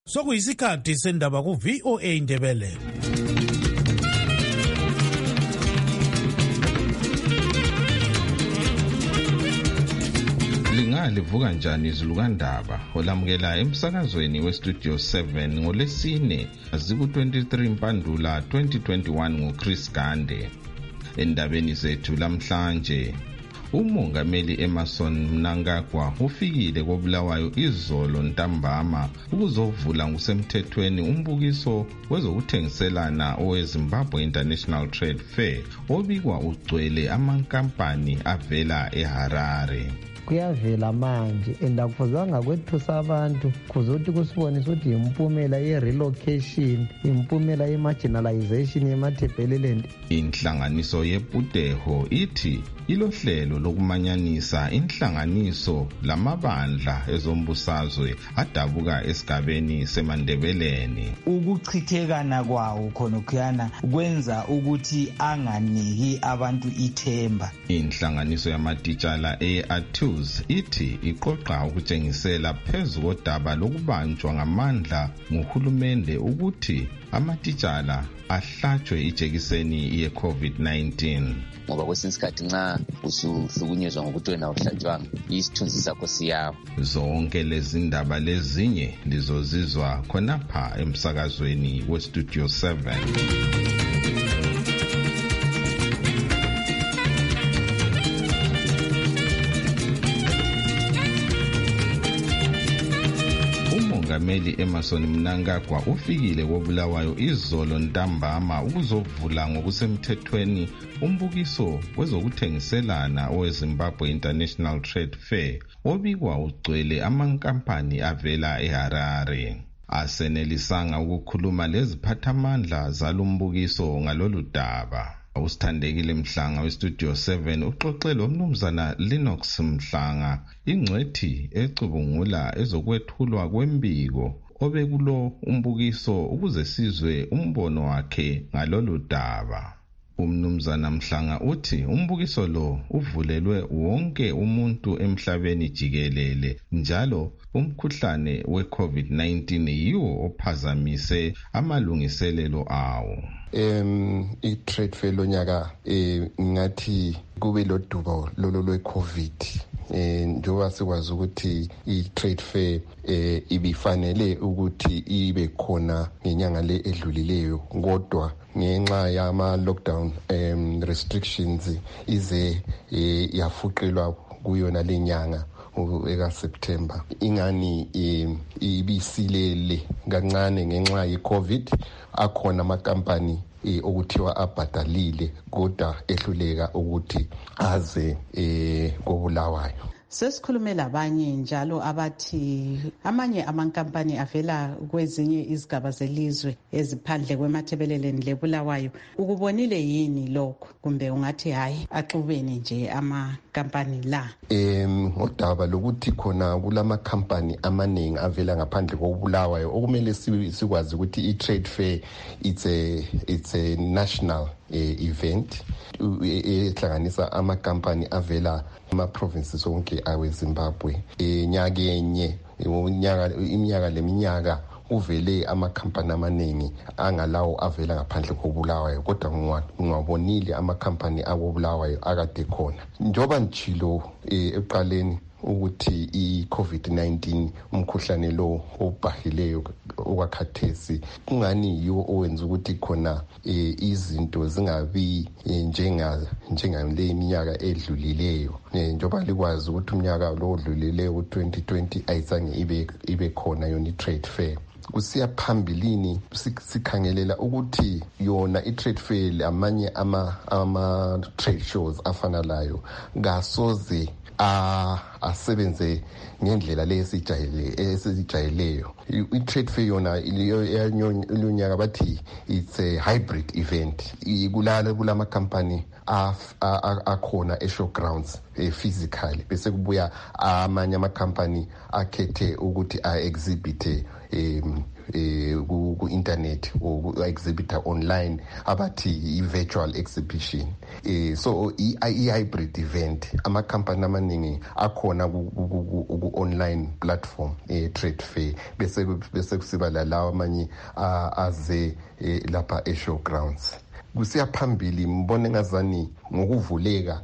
Sokuyisikhathi sendaba ku VOA Ndebele. Livuka njani izulu kandaba olamukela emsakazweni weStudio 7 ngolesine ziku-23 Mpandula 2021 nguChris Gande. Endabeni zethu lamhlanje, umongameli Emmerson Mnangagwa ufikile koBulawayo izolo ntambama ukuzovula ngokusemthethweni umbukiso wezokuthengiselana oweZimbabwe International Trade Fair obikwa ugcwele amankampani avela eHarare. Kuyavela manje endakufuzanga kwethusa abantu kuzothi kusibonisa ukuthi impumela ye-relocation, impumela ye-marginalization ye-Matabeleland. Inhlanganiso yePuteho ithi ilohlelo lokumanyanisa inhlanganiso lamabandla ezombusazwe adabuka esigabeni seMandebeleni. Ukuchithekana kwawo khonokuyana kwenza ukuthi anganiki abantu ithemba. Inhlanganiso yamatitshala e-ATUS ithi iqoqa ukutshengisela phezu kodaba lokubanjwa ngamandla nguhulumende ukuthi amatitshala ahlatshwe ijekiseni ye-COVID-19. Ngoba kwesinye isikhathi nxa usuhlukunyezwa ngokuthi wena awuhlatshwanga, isithunzi sakho siyawa. Zonke lezi ndaba lezinye lizozizwa khonapha emsakazweni weStudio 7. Umongameli Emmerson Mnangagwa ufikile koBulawayo izolo ntambama ukuzovula ngokusemthethweni umbukiso wezokuthengiselana oweZimbabwe International Trade Fair obikwa ugcwele amankampani avela eHarare. Asenelisanga ukukhuluma leziphathamandla zalumbukiso ngalolu daba. Usithandekile Mhlanga weStudio 7 uxoxe loMnumzana Lennox Mhlanga, ingcwethi ecubungula ezokwethulwa kwembiko obekulo umbukiso ukuze sizwe umbono wakhe ngalolu daba. Umnumzana Mhlanga uthi umbukiso lo uvulelwe wonke umuntu emhlabeni jikelele, njalo umkhuhlane we-COVID-19 yiwo ophazamise amalungiselelo awo. I-trade fair lonyaka ngathi kube lodubo lolo lwe-COVID. Njengoba sikwazi ukuthi i-trade fair ibifanele ukuthi ibe khona ngenyanga le edlulileyo, kodwa ngenxa yama-lockdown restrictions ize yafuqelwa kuyona le nyanga eka-September. Ingani ibisilele kancane ngenxa ye-COVID. Akhona amakampani okuthiwa abhadalile kodwa ehluleka ukuthi aze koBulawayo. Sesikhulume labanye njalo abathi amanye amankampani avela kwezinye izigaba zelizwe eziphandle kweMatabeleland leBulawayo. Ukubonile yini lokho, kumbe ungathi hayi axubene nje amakampani la? Ngodaba lokuthi khona kulamakhempani amaningi avela ngaphandle koBulawayo, okumele sikwazi ukuthi i-trade fair it's a national event ehlanganisa amakampani avela ama-provinces onke aweZimbabwe. Nyakenye iminyaka leminyaka uvele amakhampani amaningi angalawo avela ngaphandle koBulawayo, kodwa ngwabonile amakhampani akoBulawayo akade khona. Njoba njilo eqaleni ukuthi i-COVID-19 umkhuhlane lo obhahileyo okwakhathesi kungani yiwo owenza ukuthi khona izinto zingabi njengale iminyaka edlulileyo. Njoba likwazi ukuthi umnyaka lo odlulileyo u-2020 ayizange ibe khona yona i-trade fair. Kusiya phambilini sikhangelela ukuthi yona i-trade fair amanye ama-trade shows afana layo ngasoze asebenze ngendlela lesijayeleyo. I-trade fair yona ilonyaka bathi it's a hybrid event. Kulama company akhona e-showgrounds physically, bese kubuya amanye ama-company akhethe ukuthi a-exhibite ku-internet or ku-exhibitor online abathi i-virtual exhibition. So i-hybrid event amakhampani amaningi akhona ku-online platform trade fair bese kusiba lalawo amanye aze lapha e-showgrounds. Kusiya phambili mbone ngazani ngokuvuleka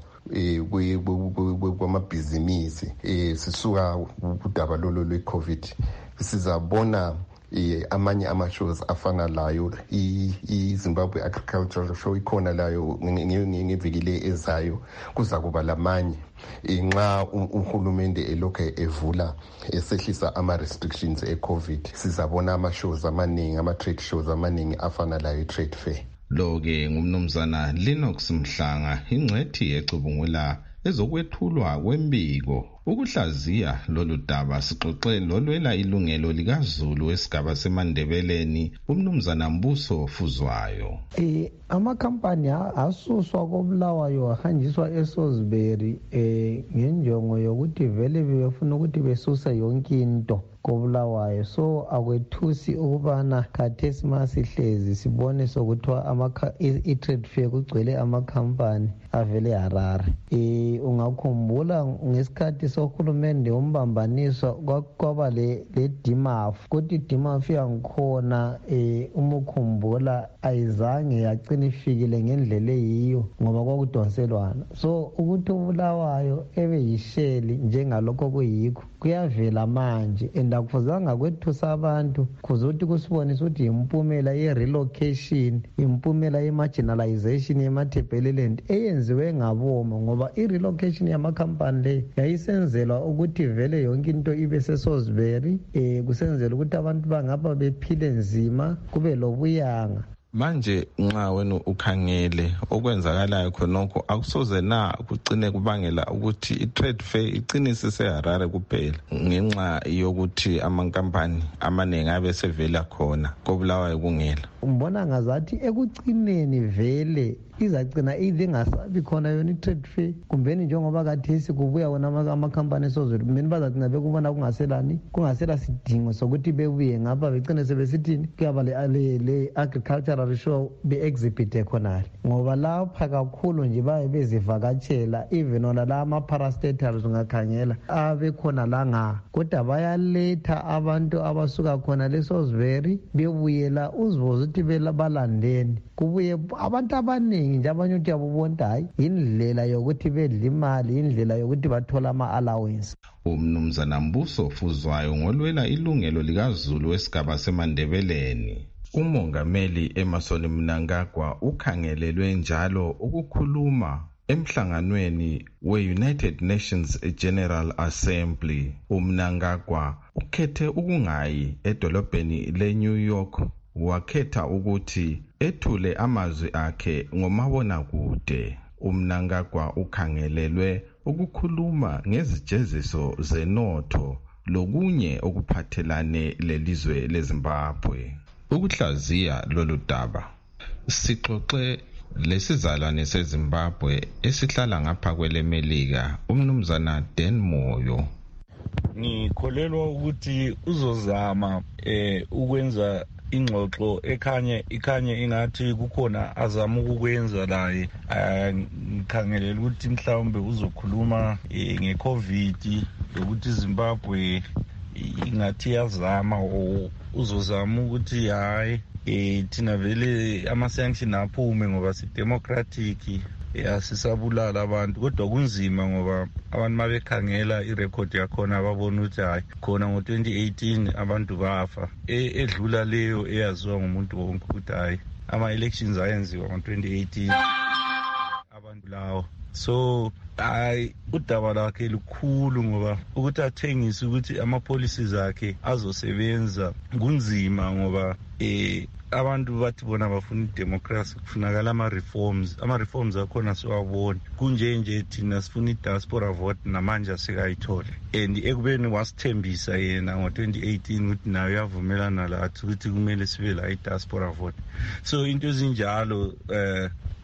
kwamabhizinisi sisuka kudaba lolo lwe-COVID sizabona amanye ama-shows afana layo i-Zimbabwe Agricultural Show ikhona layo ngeviki ezayo kuza kuba lamanye nxa uhulumende elokhu evula esehlisa ama-restrictions e-COVID sizabona ama-shows amaningi ama-trade shows amaningi afana layo i-trade fair. Lo-ke ngumnumzana Lennox Mhlanga ingcethi ecubungula ezokwethulwa kwembiko. Ukuhlaziya lolu daba sixoxe lolwela ilungelo likaZulu esigaba seMandebeleni umnumzana Mbuso Fuzwayo. Amakhampani asuswa koBulawayo ahanjiswa eSalisbury ngenjongo yokuthi vele befuna ukuthi besuse yonke into koBulawayo. So akwethusi ukubana khathesi masihlezi sibone sokuthiwa i-trade fair kugcwele amakhampani avele Harare. Ungakhumbula ngesikhathi sohulumende umbambaniswa kwaba le DIMAF kodwa iDIMAF yangikhona umukhumbula ayizange yagcina ifikile ngendlela eyiyo ngoba kwakudonselwana. So ukuthi uBulawayo ebe yisheli njengalokho kuyikho kuyavela manje akufuzanga kwethusa abantu kuzothi kusibonisa ukuthi impumela ye-relocation impumela ye-marginalization ye-Matabeleland eyenziwe ngaboma ngoba i-relocation yamakhampani le yayisenzelwa ukuthi vele yonke into ibe seSalisbury kusenzela ukuthi abantu bangapha bephile nzima kube lobuyanga. Manje nxa wena ukhangele okwenzakalayo khonokho akusoze na kucine kubangela ukuthi i-trade fair iqinise seHarare kuphela ngenxa yokuthi amankampani amaningi abe sevela khona koBulawayo kungela. Umbona ngazathi ekucineni vele izagcina ingasabi khona yona i-trade fair kumbeni njengoba kathesi kubuya wona amakhampani eSozulu kumbeni bazagcina bekubona kungasela sidingo sokuthi bebuye ngapha begcine sebesithini kuyaba le agricultural show be-exhibite khonale ngoba lapha kakhulu nje baye bezivakatshela even ona la ama-parastatals ungakhangela abekhona la kodwa bayaletha abantu abasuka khona leSalisbury bebuyela uzibuza ukuthi balandeni kubuye abantu abaningi nje abanye ukuthi yabubona hayi indlela yokuthi bedla imali indlela yokuthi bathola ama-allowance. Umnumzana Mbuso Fuzwayo ngolwela ilungelo likaZulu esigaba seMandebeleni. Umongameli Emmerson Mnangagwa ukhangelelwe njalo ukukhuluma emhlanganweni we-United Nations General Assembly. Mnangagwa ukhethe ukungayi edolobheni le-New York wakhetha ukuthi ethule amazwi akhe ngomabonakude. Mnangagwa ukhangelelwe ukukhuluma ngezijeziso zenotho lokunye okuphathelane lelizwe leZimbabwe. Ukuhlaziya lolu daba sixoxe lesizalwane seZimbabwe esihlala ngapha kwelemelika umnumzana Dan Moyo. Ngikholelwa ukuthi uzozama ukwenza ingxoxo ikhanye ingathi kukhona azama ukukwenza laye. Ngikhangelela ukuthi mhlawumbe uzokhuluma ngeCovid ukuthi iZimbabwe ingathi yazama uzozama ukuthi hayi thina vele ama-sanction aphume ngoba si-democratic asisabulala abantu kodwa kunzima ngoba abantu mabekhangela irekhodi yakhona babona ukuthi hayi khona ngo-2018 abantu bafa edlula leyo eyaziwa ngumuntu wonke ukuthi hayi ama-elections ayenziwa ngo-2018 abantu lawo. So hayi udaba lakhe lukhulu ngoba ukuthi athengise ukuthi ama-policies akhe azosebenza kunzima ngoba abantu bathi bona bafuna idemocracy kufunakala ama-reforms akhona siwabona kunjenje thina sifuna i-diaspora vote namanje asikayithole and ekubeni wasithembisa yena ngo-2018 ukuthi nayo yavumelana lathi ukuthi kumele sibe la i-diaspora vote. So into ezinjalo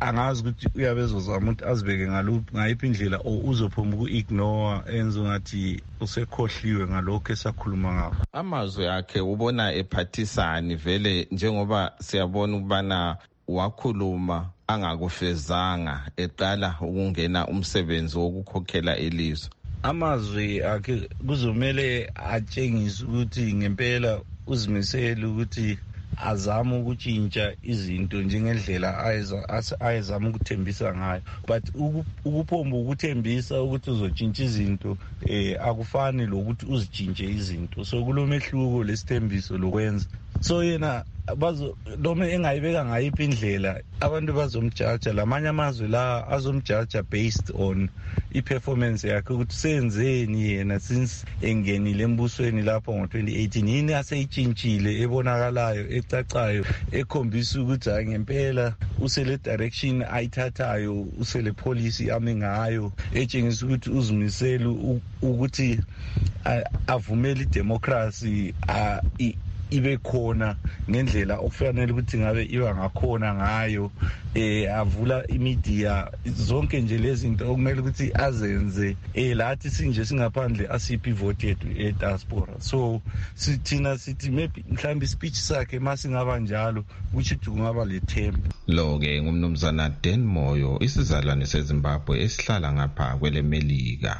angazi ukuthi uyabezozama ukuthi azibeke ngayiphi indlela or uzophuma uku-ignore enze ngathi usekhohliwe ngalokho esakhuluma ngakho. Amazwi akhe ubona ephathisani vele njengoba siyabona ukubana wakhuluma angakufezanga eqala ukungena umsebenzi wokukhokhela ilizwe. Amazwi akhe kuzomele atshengise ukuthi ngempela uzimisele ukuthi azama ukutshintsha izinto njengendlela ayezama ukuthembisa ngayo, but ukuphomba ukuthembisa ukuthi uzotshintsha izinto akufani lokuthi uzitshintshe izinto. So kulomehluko lesithembiso lokwenza. So yena noma engayibeka ngayiphi indlela abantu bazomjaja, lamanye amazwe la azomjaja based on i-performance yakhe ukuthi senzeni yena since engenile embusweni lapho ngo-2018, yini aseyitshintshile ebonakalayo ecacayo ekhombisa ukuthi hayi ngempela usele direction ayithathayo, usele policy ame ngayo etshengisa ukuthi uzimisele ukuthi avumele idemocracy ibe khona ngendlela okufanele ukuthi ngabe iba ngakhona ngayo, avula imedia, zonke nje lezi zinto okumele ukuthi azenze lathi sinje singaphandle asiphi ivote yethu e-diaspora. So sithina sithi maybe mhlawumbe speech sakhe masingaba njalo ukuthi kungaba lethemba. Lo-ke ngumnumzana Dan Moyo, isizalwane seZimbabwe esihlala ngapha kwelemelika.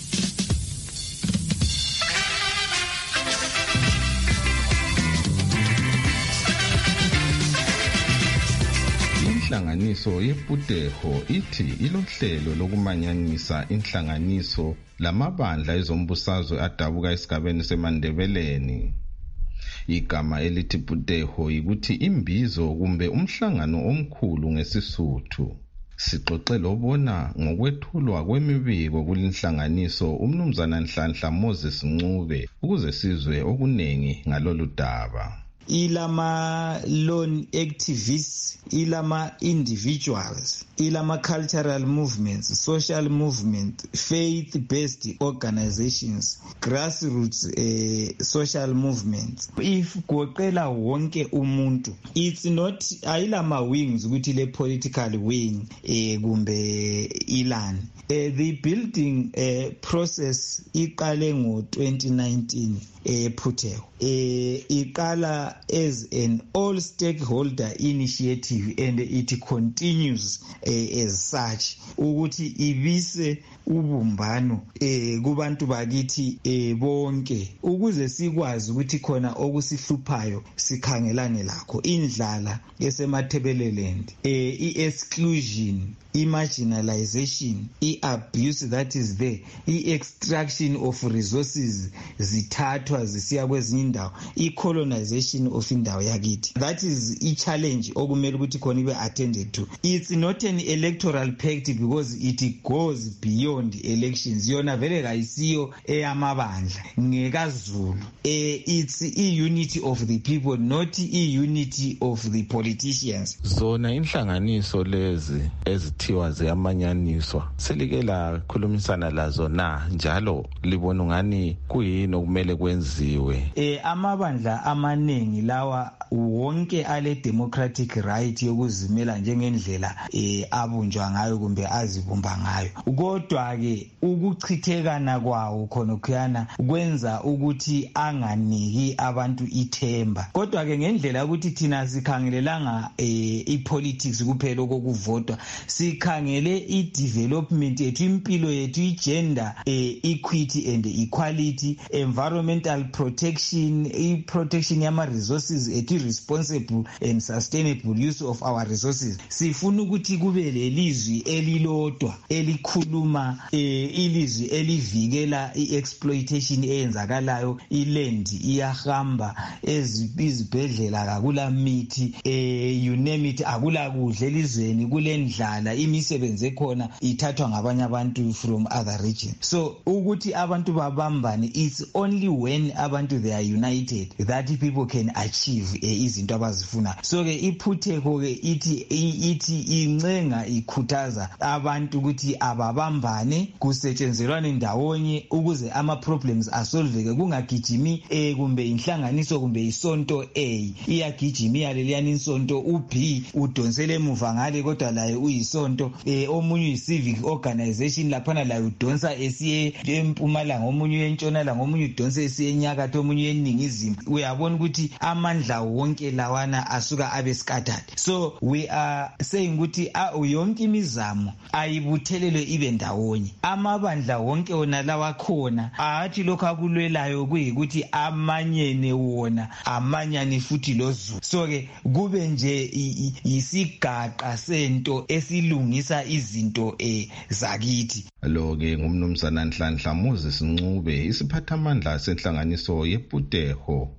Inhlanganiso yePuteho ithi ilohlelo lokumanyanisa inhlanganiso lamabandla ezombusazwe adabuka esigabeni seMandebeleni. Igama elithi Puteho yikuthi imbizo kumbe umhlangano omkhulu ngesisuthu. Sixoxe lobona ngokwethulwa kwemibiko kulinhlanganiso umnumzana Nhlanhla Moses Ncube ukuze sizwe okunengi ngalolu daba. Ilama lone activists, ilama individuals, ilama cultural movements, social movement, faith-based organizations, grassroots social movements. If goqela wonke umuntu, it's not ayilama wings ukuthi le political wing kumbe ilani. The building process iqale ngo-2019 Puteho. Iqala as an all stakeholder initiative and it continues as such ukuthi ibise ubumbano kubantu bakithi bonke ukuze sikwazi ukuthi khona okusihluphayo sikhangelane lakho, indlala esemathebeleland, i-exclusion, i-marginalization, i-abuse that is there, i-extraction of resources zithathwa zisiya kwezinye indawo, i-colonization of indawo yakithi. That is i-challenge okumele ukuthi khona ibe attended to. It's not an electoral pact because it goes beyond elections. Yona vele kayisiyo eyamabandla ngekaZulu. It's i-unity of the people, not i-unity of the politicians. Zona inhlanganiso lezi ezithiwa ziyamanyaniswa selike lakhulumisana lazo na njalo libona ngani kuyini okumele kwenziwe? Amabandla amaningi lawa wonke ale democratic right yokuzimela njengendlela abunjwa ngayo kumbe azibumba ngayo. Kodwa ke ukuchithekana kwawo khonokuyana kwenza ukuthi anganiki abantu ithemba. Kodwa ke ngendlela ukuthi thina sikhangelelanga ipolitics kuphela okuvotwa, sikhangele i-development yethu, impilo yethu, i-gender equity and equality, environmental protection, i-protection yama-resources ethu, responsible and sustainable use of our resources. Sifuna ukuthi kube lelizwi elilodwa elikhuluma ilizwi elivikela i-exploitation eyenzakalayo, iland iyahamba, izibhedlela akula mithi, you name it, akula kudla elizweni, kulendlala, imisebenzi ekhona ithathwa ngabanye abantu from other regions. So ukuthi abantu babambane, it's only when abantu they are united that people can achieve izinto abazifuna. So ke iPuteho ke ithi incenga ikhuthaza abantu ukuthi ababambane kuhlangane kusetshenzelwane ndawonye ukuze ama problems asolveke, kungagijimi kumbe inhlanganiso kumbe isonto A iyagijima leliyani insonto uB udonsele emuva ngale kodwa laye uyisonto, omunye uyi-civic organization laphana laye udonsa esiye empumalanga, omunye entshonalanga, omunye udonsa esiye enyakatho, omunye eningizimu. Uyabona ukuthi amandla wonke lawana asuka abe scattered. So we are saying ukuthi yonke imizamo ayibuthelelwe ibe ndawonye, amabandla wonke wona lawa khona athi lokho akulwelayo kuyikuthi amanyene wona amanyane futhi lozulu. So ke kube nje yisigaqa sento esilungisa izinto zakithi. Lo ke ngumnumzana Nhlanhla Moses Ncube, isiphathamandla senhlanganiso yePuteho.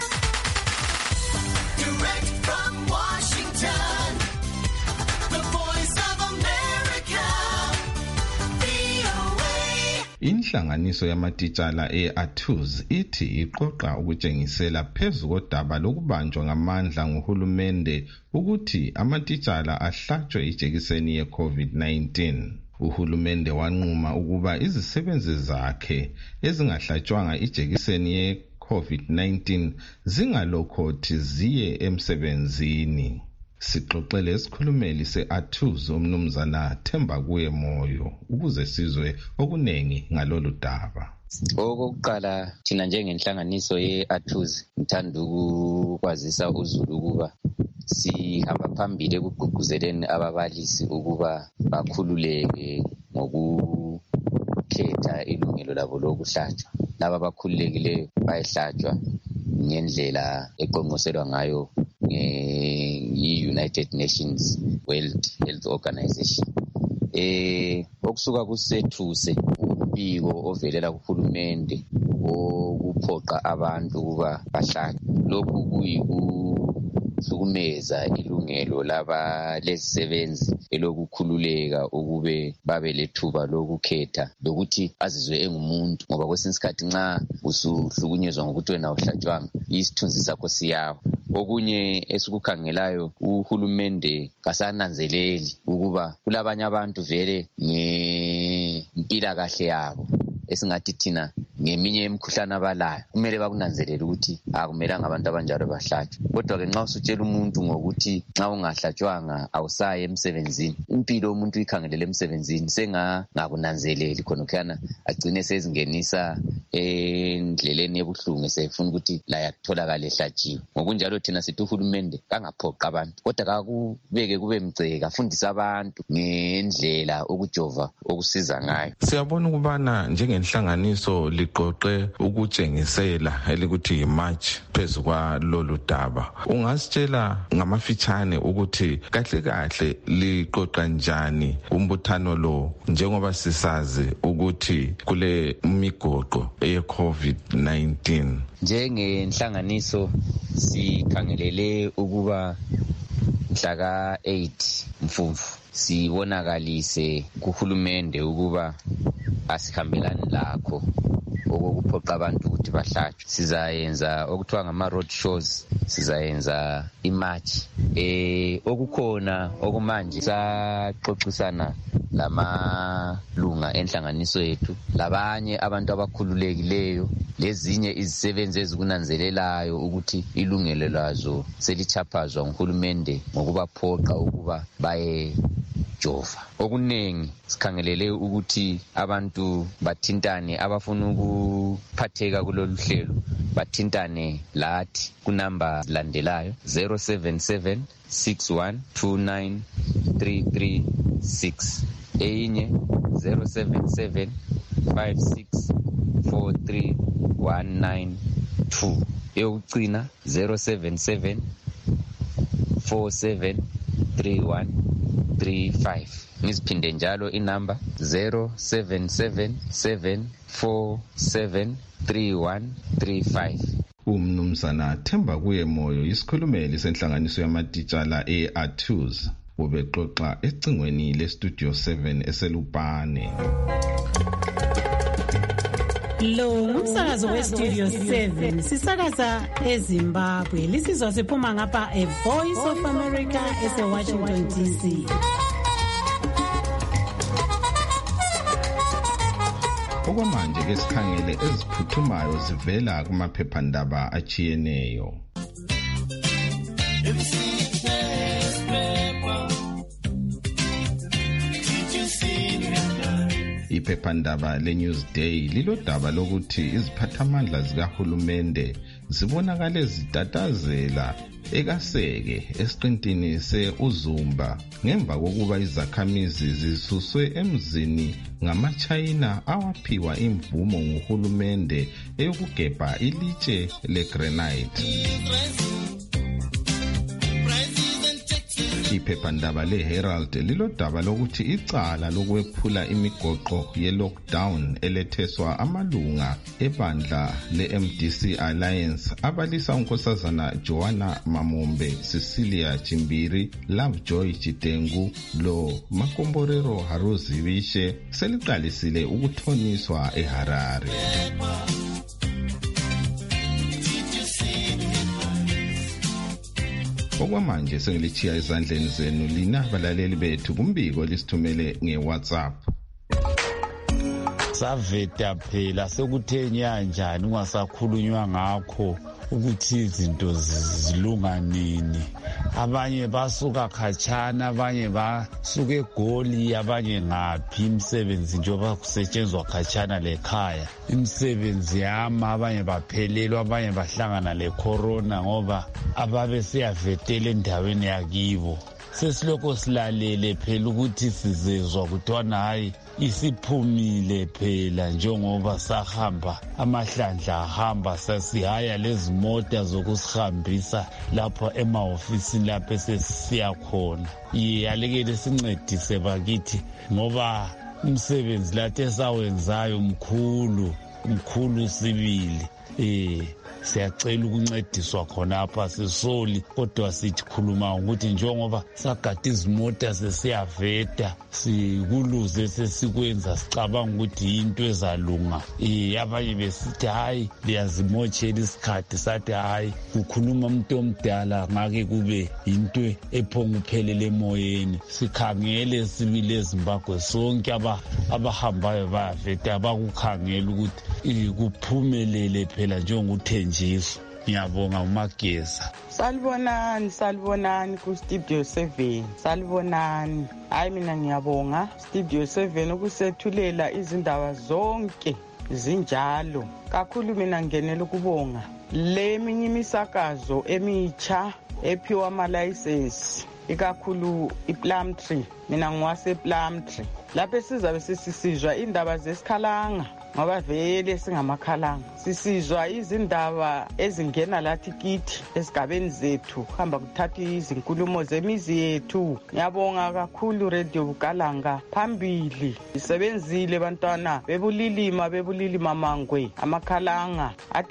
Inhlanganiso yamatitshala e-ATUZ ithi iqoqa ukutshengisela phezu kodaba lokubanjwa ngamandla nguhulumende ukuthi amatitshala ahlatshwe ijekiseni ye-COVID-19. Uhulumende wanquma ukuba izisebenzi zakhe ezingahlatshwanga ijekiseni ye-COVID-19 zingalokhothi ziye emsebenzini. Sixoxele isikhulumeli se-ATUZ umnumzana Themba kuye Moyo ukuze sizwe okunengi ngalolu daba. Okokuqala thina njengenhlanganiso ye-ATUZ ngithanda ukwazisa uzulu ukuba sihamba phambili ekugqugquzeleni ababalisi ukuba bakhululeke ngokukhetha ilungelo labo lokuhlatshwa. Laba abakhululekileyo bayahlatshwa ngendlela eqonqoselwa ngayo yi-United Nations World Health Organization. Okusuka kusethuse umbiko ovelela kuhulumende okuphoqa abantu ukuba bahlatshwe. Lokhu kuyikuhlukumeza ilungelo lezisebenzi elokukhululeka ukube babe lethuba lokukhetha lokuthi azizwe engumuntu, ngoba kwesinye isikhathi nxa usuhlukunyezwa ngokuthi wena awuhlatshwanga isithunzi sakho siyawa. Okunye esikukhangelayo uhulumende kasananzeleli ukuba kulabanye abantu vele ngempilakahle yabo esingathi thina ngeminye imikhuhlane abalayo kumele bakunanzelele ukuthi akumelanga abantu abanjalo bahlatshwe. Kodwa-ke nxa usutshela umuntu ngokuthi nxa ungahlatshwanga awusaye emsebenzini, impilo umuntu uyikhangelele emsebenzini, sengangakunanzeleli khonokhana agcine sezingenisa endleleni ebuhlungu esefuna ukuthi laye akutholakale ehlatshiwe. Ngokunjalo thina sithi uhulumende kangaphoqa abantu, kodwa kakubeke kube mgceke, afundise abantu ngendlela ukujova okusiza ngayo. Siyabona ukubana njengenhlanganiso liqoqe ukutshengisela elikuthi yimarch phezu kwalolu daba. Ungasitshela ngamafitshane ukuthi kahle kahle liqoqa njani umbuthano lo, njengoba sisazi ukuthi kule migoqo ye-COVID-19? Njengenhlanganiso sikhangelele ukuba mhla ka-8 Mfumfu sibonakalise kuhulumende ukuba asihambelani lakho okuphoqa abantu ukuthi bahlatshwe. Sizayenza okuthiwa ngama-road shows, sizayenza imarch. Okukhona okumanje saxoxisana lamalunga enhlanganiso yethu, labanye abantu abakhululekileyo, lezinye izisebenzi ezikunanzelelayo ukuthi ilungelo lazo selichaphazwa nguhulumende ngokubaphoqa ukuba baye jova. Okunengi sikhangelele ukuthi abantu bathintane, abafuna ukuphatheka kulolu hlelo bathintane lathi kunamba landelayo 077 6129 336, eyinye 077 5643 192, eyokugcina 077 473135. Ngiziphinde njalo inamba 0777473135. Umnumzana Themba kuye Moyo, isikhulumeli senhlanganiso yamatitshala e-ATUZ, ubexoxa ecingweni le-Studio 7 eselupane. Lo ngumsakazo we-Studio 7, sisakaza eZimbabwe. Lisizwa siphuma ngapha e-Voice of America ese-Washington DC. Okwamanje ke sikhangele eziphuthumayo zivela kumaphephandaba achiyeneyo. Iphephandaba leNewsday lilodaba lokuthi iziphathamandla zikahulumende zibonakale zitatazela ekaseke esiqintini se-Uzumba ngemva kokuba izakhamizi zisuswe emzini ngamaChina awaphiwa imvumo nguhulumende eyokugebha ilitshe legranite. Iphephandaba leHerald lilodaba lokuthi icala lokwephula imigoqo ye-lockdown eletheswa amalunga ebandla le-MDC Alliance abalisa unkosazana Joanna Mamombe, Cecilia Chimbiri, Lovejoy Chitengu lo Makomborero Haruzivishe seliqalisile ukuthoniswa eHarare. Okwamanje sengilichiya ezandleni zenu lina balaleli bethu kumbiko lisithumele ngeWhatsApp. Saveta phela sekuthe nyanjani ungasakhulunywa ngakho ukuthi izinto zilunga nini. Abanye basuka khatshana, abanye basuka eGoli, abanye ngaphi imisebenzi njengoba kusetshenzwa khatshana lekhaya. Imisebenzi yama, abanye baphelelwa, abanye bahlangana lecorona ngoba ababe siyavetela endaweni yakibo. Sesiloko silalele phela ukuthi sizezwa kuthiwa hayi isiphumile phela njengoba sahamba amahlandla ahamba sasihaya lezi mota zokusihambisa lapho ema-ofisini lapho esesiya khona. Alekele sincedise bakithi ngoba umsebenzi lathi esawenzayo mkhulu sibili. Siyacela ukuncediswa khonapha sisoli kodwa sithi khuluma ukuthi njengoba sagada izimota sesiyaveta sikuluze sesikwenza sicabanga ukuthi into ezalunga. Abanye besithi hayi liyazimotshela isikhathi, sathi hayi kukhuluma umuntu omdala ngake kube into ephonga uphelele emoyeni. Sikhangele sibile eZimbabwe sonke abahambayo bayaveta bakukhangela ukuthi kuphumelele phela njengokuthi ngiyabonga uMageza. Salibonani ku-Studio 7. Salibonani. Hayi mina ngiyabonga Studio 7 ukusethulela izindaba zonke zinjalo. Kakhulu mina ngenela ukubonga le minye imisakazo emitsha ephiwa ama-license, ikakhulu iPlumtree. Mina ngiwase Plumtree. Lapho sizabe sisizwa indaba zesikhalanga ngoba vele singamakhalanga. Sisizwa izindaba ezingena lathi kithi esigabeni zethu, hamba kuthatha izinkulumo zemizi yethu. Ngiyabonga kakhulu Radio Bukalanga, phambili isebenzile bantwana bebulilima mangwe amakhalanga.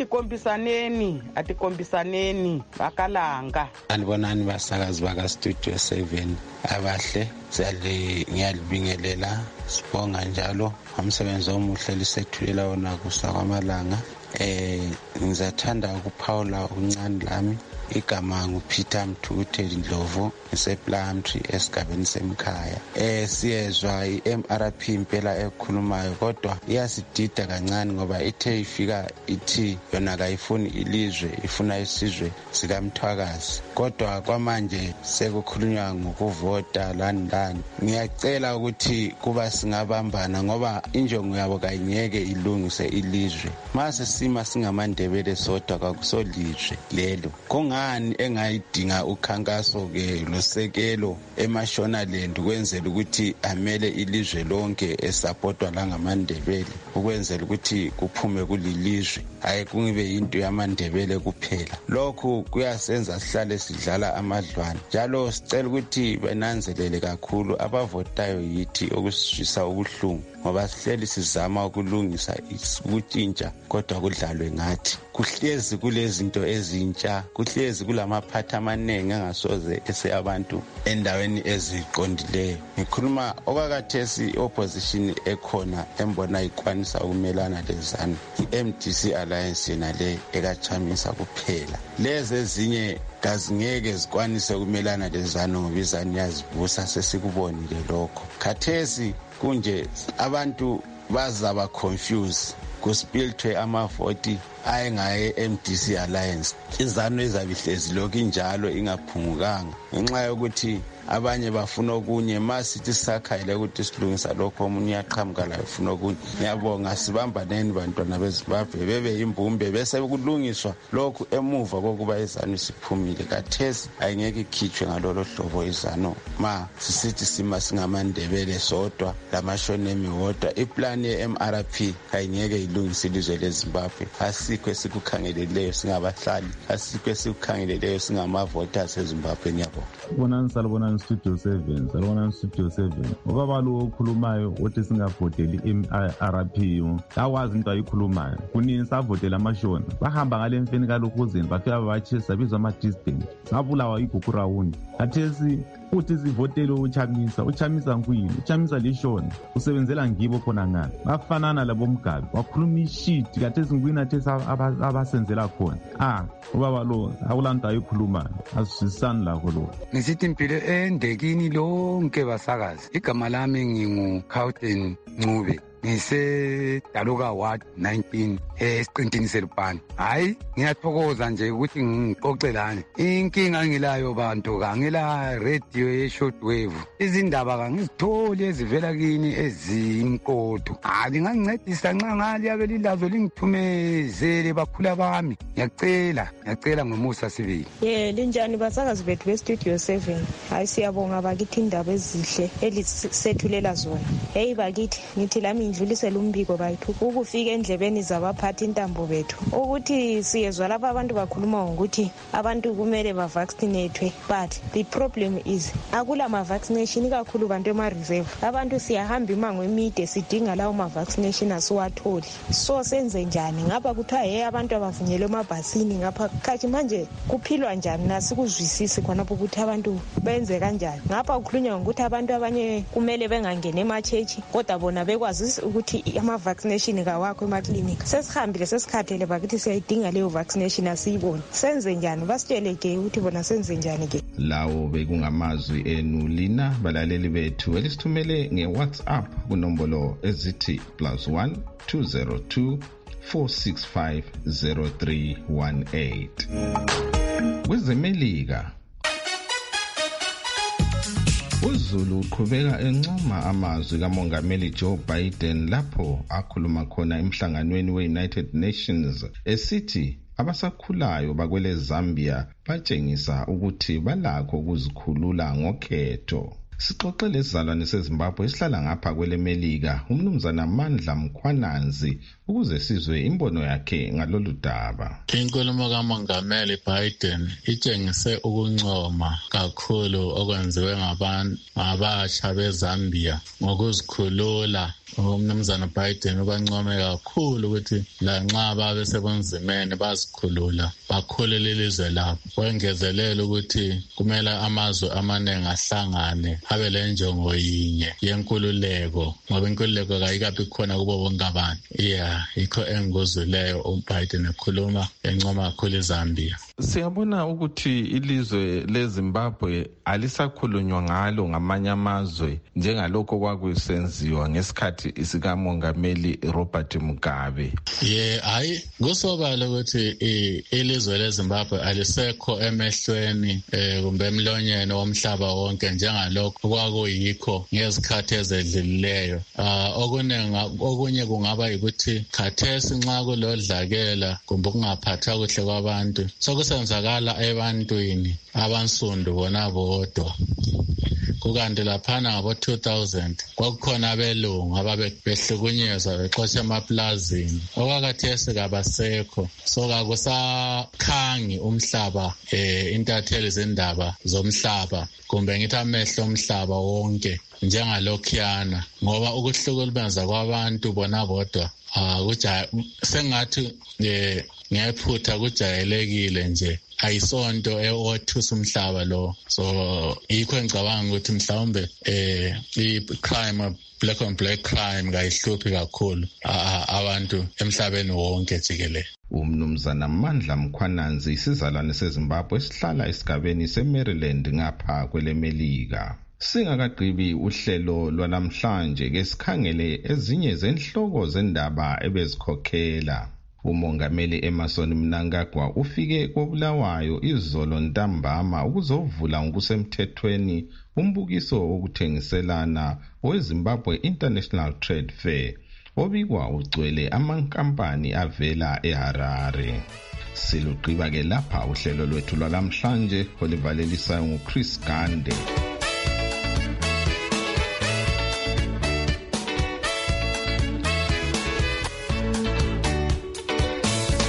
Atikombisaneni Bakalanga. Alibonani basakazi baka Studio 7 abahle, ngiyalibingelela, sibonga njalo umsebenzi omuhle lisethulela wona kusakwamalanga. Ngizathanda ukuphawula uncane lami. Igama nguPeter Mthukuteli Ndlovu, ngisePlumtree esigabeni semkhaya. Siyezwa iMRP impela ekhulumayo kodwa iyasidida kancane ngoba ithe ifika ithi yona kayifuni ilizwe, ifuna isizwe sikaMthwakazi. Kodwa kwamanje sekukhulunywa ngokuvota lani. Ngiyacela ukuthi kuba singabambana ngoba injongo yabo kayingeke ilungise ilizwe. Mase sima singamandebele sodwa kakusolizwe lelo. Ngani engayidinga ukhankaso ke losekelo eMashonaland ukwenzela ukuthi amele ilizwe lonke esupportwa la ngamandebele ukwenzela ukuthi kuphume kulilizwe, hayi kungibe into yamandebele kuphela. Lokhu kuyasenza sihlale sidlala amadlwana. Njalo sicela ukuthi benanzelele kakhulu abavotayo yithi okusishisa ubuhlungu ngoba sihleli sizama ukulungisa ukutshintsha kodwa kudlalwe ngathi. Kuhlezi kulezinto ezintsha, kuhlezi kulamaphatha amaningi angasoze abantu endaweni eziqondileyo. Ngikhuluma okwakathesi opposition ekhona embona ikwanisa ukumelana lezanu, iMDC Alliance yena le ekachamisa kuphela. Lezi ezinye kazingeke zikwanise ukumelana lezanu ngoba izanu yazivusa, sesikubonile lokho. Khathesi kunje abantu bazaba confuse kuspilithwe amavoti ayengaye-MDC Alliance. Izanu ezabe ihlezi lokhu injalo ingaphungukanga ngenxa yokuthi abanye bafuna okunye masithi sisakhayile ukuthi silungisa lokho omunye uyaqhamuka la ufuna okunye. Ngiyabonga sibambaneni bantwana beZimbabwe bebe yimbumbe bese kulungiswa lokhu emuva kokuba izanu siphumile. Kathesi ayingeke ikhitshwe ngalolo hlobo izanu ma sisithi sima singamandebele sodwa lamashonemi wodwa. Iplani ye-MRP ayingeke ilungise ilizwe leZimbabwe. Asikho esikukhangeleleyo singabahlali, asikho esikukhangeleleyo singamavoters eZimbabwe. Ngiyabonga. Salibonani Studio 7, salibonani Studio 7. Ubaba lo okhulumayo othi singavoteli i-MRP awazi into ayikhulumayo. Kunini savotela amashona bahamba ngale mfeni kalokuzeni bafika babachisa bizwa ama-distant sabulawa igugu rawundi. Kathesi uthi sivotele uchamisa nkwini, uchamisa lishona usebenzela ngibo khona ngani bafanana labo Mugabe wakhuluma ishiti. Kathesi nkwini athesi abasenzela khona ubaba lo akulanto ayikhulumayo asisani lakho lo. Ngisithi impilo endekini lonke basakazi. Igama lami ngingu-Khawuteni Ncube, ngiseDaluka Ward 19 esiqintini selipani. Hayi ngiyathokoza nje ukuthi ngixoxelane. Inkinga engilayo bantu kangela radio ye-short wave. Izindaba kangizitholi ezivela kini ezimkoto. Lingangincedisa nxa ngaliyabe lilazo lingithumezele bakhula bami. Ngiyacela ngomusa sibili. Linjani basakazi bethu beStudio 7. Hayi siyabonga bakithi indaba ezihle elisethulela zona. Hey bakithi ngithi lami ngidlulisela umbiko bayithu ukufika endlebeni zabaphathi intambo bethu ukuthi siyezwa lapha abantu bakhuluma ngokuthi abantu kumele bavaccinatwe, but the problem is akula ma-vaccination kakhulu bantu ema-reserve. Abantu siyahamba imango emide sidinga lawo ma-vaccination asiwatholi. So senze njani? Ngapha kuthiwa abantu abavunyelwe emabhasini ngapha khathi manje kuphilwa njani? Nasikuzwisisi khonapho ukuthi abantu benze kanjani. Ngapha kukhulunywa ngokuthi abantu abanye kumele bengangeni ema-church kodwa bona bekwazi ukuthi ama-vaccination kawakho emaklinika. Sesihambile sesikhathele bakithi siyayidinga leyo vaccination asiyiboni. Senze njani? Basitshele ke ukuthi bona senze njani ke. Lawo bekungamazwi enu lina balaleli bethu elisithumele nge-WhatsApp kunombolo ezithi +1 202 465 0318. KwezeMelika uZulu uqhubeka encoma amazwi kaMongameli Joe Biden lapho akhuluma khona emhlanganweni we-United Nations esithi abasakhulayo bakwele Zambia batshengisa ukuthi balakho ukuzikhulula ngokhetho. Sixoxele isizalwane seZimbabwe esihlala ngapha kwele Melika umnumzana Mandla Mkhwananzi ukuze sizwe imbono yakhe ngalolu daba. Inkulumo kaMongameli Biden itshengise ukuncoma kakhulu okwenziwe ngabasha beZambia ngokuzikhulula. Umnumzana Biden ubancome kakhulu ukuthi lanxa babe sebunzimeni bazikhulula bakhulule ilizwe labo. Wengezelela ukuthi kumele amazwe amaningi ahlangane abe le njongo yinye yenkululeko ngoba inkululeko kayikabi khona kubo bonke abantu. Yikho engikuzwileyo uBiden ekhuluma encoma kakhulu iZambia. Siyabona ukuthi ilizwe leZimbabwe alisakhulunywa ngalo ngamanye amazwe njengalokho kwakusenziwa ngesikhathi isikaMongameli Robert Mugabe. Hayi kusobala ukuthi ilizwe leZimbabwe alisekho emehlweni kumbe emlonyeni womhlaba wonke njengalokho kwakuyikho ngezikhathi ezedlulileyo. Okunye kungaba ukuthi khathesi nxa kulodlakela kumbe ukungaphathwa kuhle kwabantu sokusenzakala ebantwini abansundu bona bodwa. Kukanti laphana ngabo-2000 kwakukhona abelungu ababehlukunyezwa bexotsha emaplazini. Okwakhathesi kabasekho so kakusakhangi umhlaba intatheli zendaba zomhlaba kumbe ngithi amehlo omhlaba wonke njengalokhuyana ngoba ukuhlukumeza kwabantu bona bodwa sengathi ngephutha kujayelekile nje ayisonto othusa umhlaba lo. So yikho engicabanga ukuthi mhlawumbe i-crime black on black crime kayihluphi kakhulu abantu emhlabeni wonke jikelele. Umnumzana Mandla Mkhwananzi isizalwane seZimbabwe esihlala esigabeni seMaryland ngapha kwele Melika. Singakagqibi uhlelo lwanamhlanje ke sikhangele ezinye zenhloko zendaba ebezikhokhela. Umongameli Emmerson Mnangagwa ufike koBulawayo izolo ntambama ukuzovula ngokusemthethweni umbukiso wokuthengiselana weZimbabwe International Trade Fair obikwa ugcwele amankampani avela eHarare. Siluqhiba ke lapha uhlelo lwethu lwalamhlanje olivalelisayo nguChris Gande.